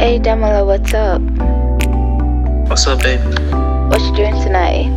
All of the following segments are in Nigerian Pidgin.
Hey Damola, what's up? What's up, babe? What you doing tonight?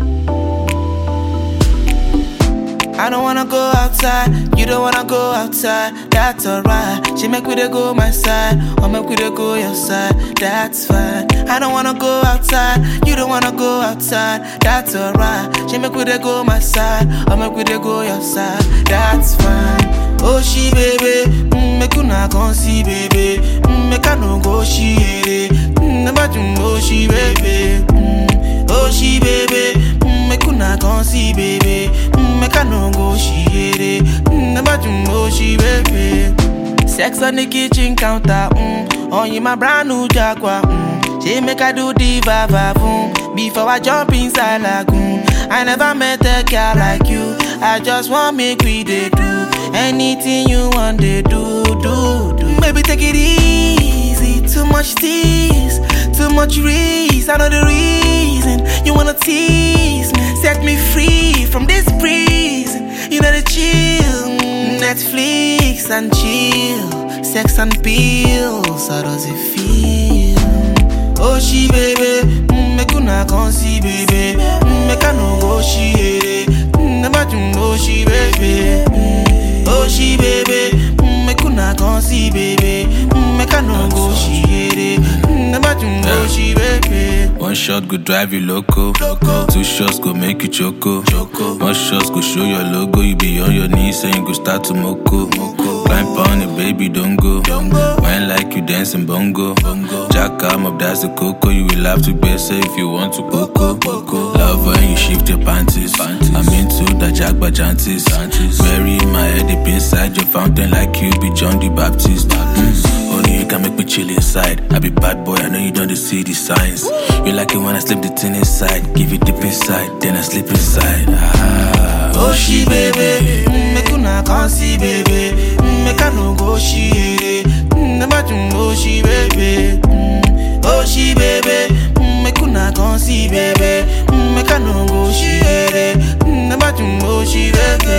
I don't wanna go outside, you don't wanna go outside, that's alright. She make we dey go my side, or make we dey go your side, that's fine. I don't wanna go outside, you don't wanna go outside, that's alright. She make we dey go my side, or make we dey go your side, that's fine. Oh she baby, make una come see baby, make I no go she never do oh she baby, oh she baby, make una come see baby, make I no go she never do oh she baby. Sex on the kitchen counter, on you my brand new Jaguar, she make I do the va-va-voom before I jump inside lagoon. I never met a girl like you, I just want make we dey do anything you want they do. Maybe take it easy, too much tease, too much risk. I know the reason you wanna tease me. Set me free from this prison. You know the chill, Netflix and chill, sex and pills. How does it feel? Oh she baby, make una come see baby, make I no go she never do no she baby. Oh she baby, make una come see baby, make I no go she never do no she baby. One shot go drive you loco. Two shots go make you choco. One shot go show your logo. You be on your knees and you go start to moko. Climb on it, baby, don't go. Wine like you dancing bongo. Jack arm up, that's the cocoa. You will have to be safe if you want to coco. Love when you shift your panties. I'm into the Jack Bajantis. Bury my head deep inside your fountain like you be John the Baptist. Only you can make me chill inside. I be bad boy, I know you don't see the signs. You like it when I slip the thing inside. Give it deep inside, then I sleep inside. Oh she baby, make una come see baby, make I no go she never do no she baby. Oh she baby, make una come see baby, make I no go she never do no she baby.